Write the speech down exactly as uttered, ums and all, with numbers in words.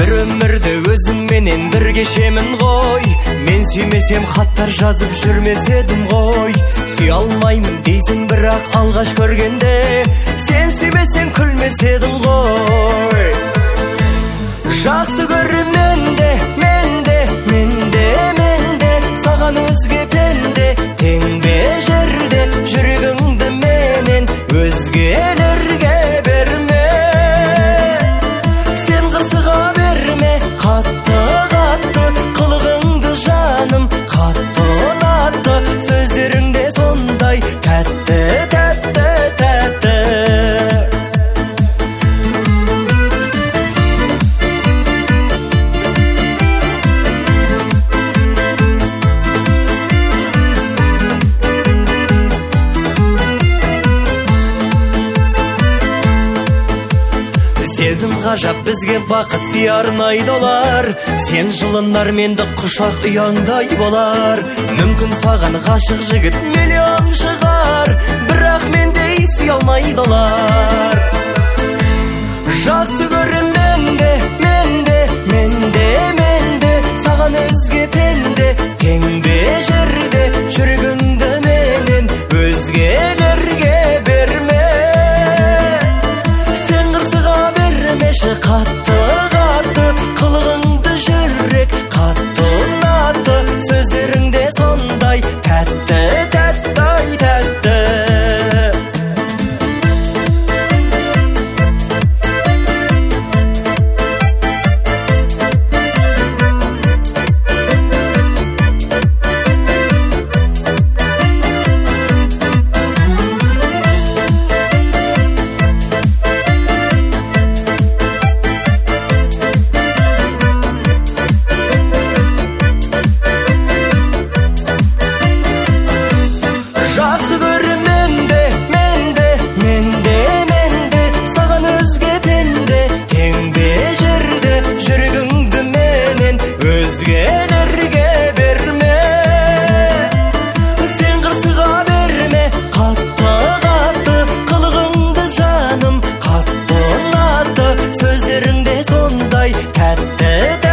Bir ömürde özüm menen bir kешемін ғой. Мен сүймесем хаттар жазып жүрмес едім ғой. Сүй алмаймын дейсің бірақ алғаш көргенде, сен сүймесең күлмес едің ғой. Жақсы көрем менде, менде, менде, менде, саған өзге пенде, тең бе жерде жүрегіңді менен өзгелерге берме. Сен қырсыға берме, қатты қатты қылығыңды жаным, қатты ұнатты сөздеріңде сондай тәтті, тәтті, тәтті. Сезім ғажап бізге бақыт сиярнайды олар. Сен жылынар менді құшақ ұяңдай болар. Мүмкін саған ғашық жігіт миллион шығар, бірақ мендей сүй алмайды олар. Жақсы көрем менде, менде, менде, менде, саған өзге пенде, тең бе жерде жүрегіңді менен өзгелерге берме. Қатты қатты қылығыңды жүрек қатты ұнатты сөздеріңде сондай тәтті, тәтті, тәтті. Жақсы көрем менде, менде, менде, менде, саған өзге пенде, тең бе жерде жүрегіңді менен өзгелерге берме. Сен қырсыға берме, қатты қатты қылығыңды жаным, қатты ұнатты сөздеріңде сондай тәтті.